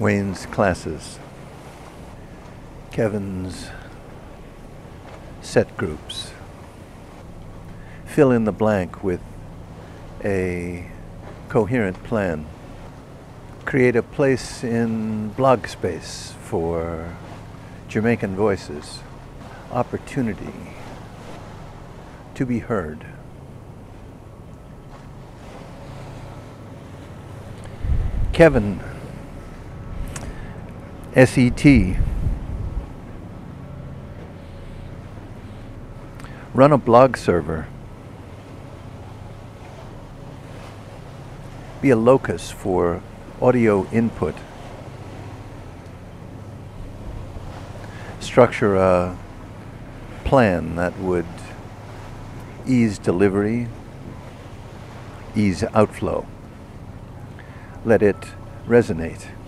Wayne's classes, Kevin's set groups. Fill in the blank with a coherent plan. Create a place in blog space for Jamaican voices. Opportunity to be heard. Kevin, SET. Run a blog server. Be a locus for audio input. Structure a plan that would ease delivery, ease outflow. Let it resonate.